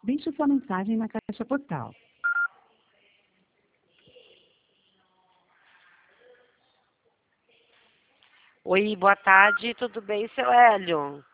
Deixe sua mensagem na caixa postal. Oi, boa tarde, tudo bem, seu Hélio?